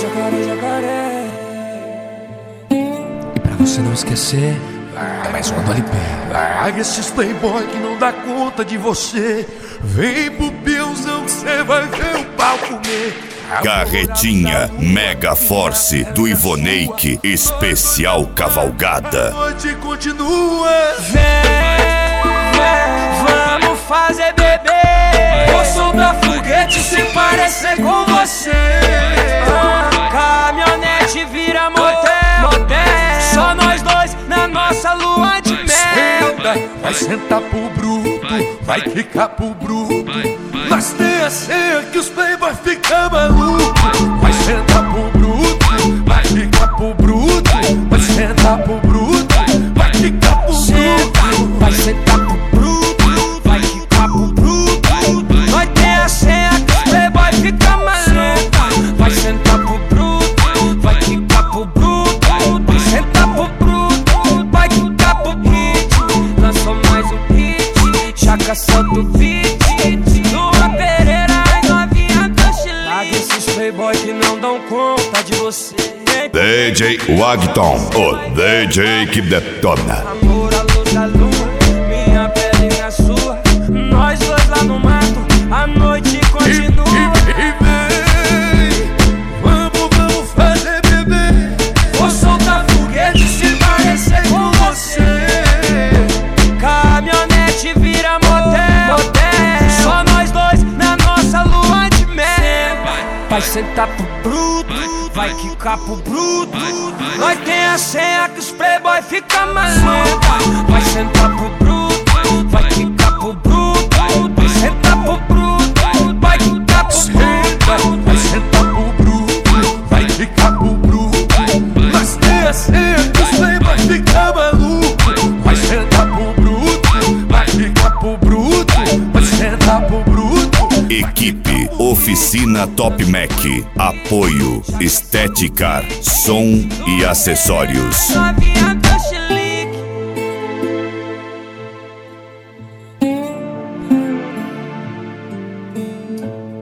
jacaré, jacaré. E pra você não esquecer, vai mais uma do LP. Larga esses playboy que não dá conta de você. Vem pro Pilzão que cê vai ver o pau comer. Carretinha Mega Force do Ivoneik, especial cavalgada. A noite continua. Vamos fazer bebê. Vou soltar foguete se parecer com você. Caminhonete vira motel. Só nós dois na nossa lua de mel. Vai sentar pro bruto, vai quicar pro bruto. Nós tem a senha que os playboy ficam malucos. Vai sentar pro bruto, vai quicar pro bruto. Vai sentar pro bruto, vai quicar pro bruto. Vai sentar pro bruto, vai quicar pro bruto. Nós tem a senha que os playboy ficam malucos. Vai sentar pro bruto, vai quicar pro bruto. Vai sentar pro bruto, vai quicar pro hit. Lançou mais um hit, Chaka solta o beat. Lua Pereira e novinha do Chile. Larga esses playboy que não dão conta de você. DJ Wagton, o DJ que detona. Amor à luz da lua, minha pele e minha sua. Nós dois lá no mato, a noite continua. Vamos fazer bebê. Vou soltar foguete se parecer com você. Caminhonete vira motel. Só nós dois na nossa lua de mel. Vai sentar pro bruto, vai quicar pro bruto. Nós tem a senha que os playboy ficam malucos. Vai sentar pro bruto, vai quicar pro bruto. Vai sentar pro bruto, vai quicar pro bruto. Vai sentar pro bruto, vai quicar pro bruto. Nós tem a senha que os playboy ficam malucos. Vai sentar pro bruto, vai quicar pro bruto. Vai sentar pro bruto. Equipe Oficina Top Mac. Apoio Estética, som e acessórios. Novinha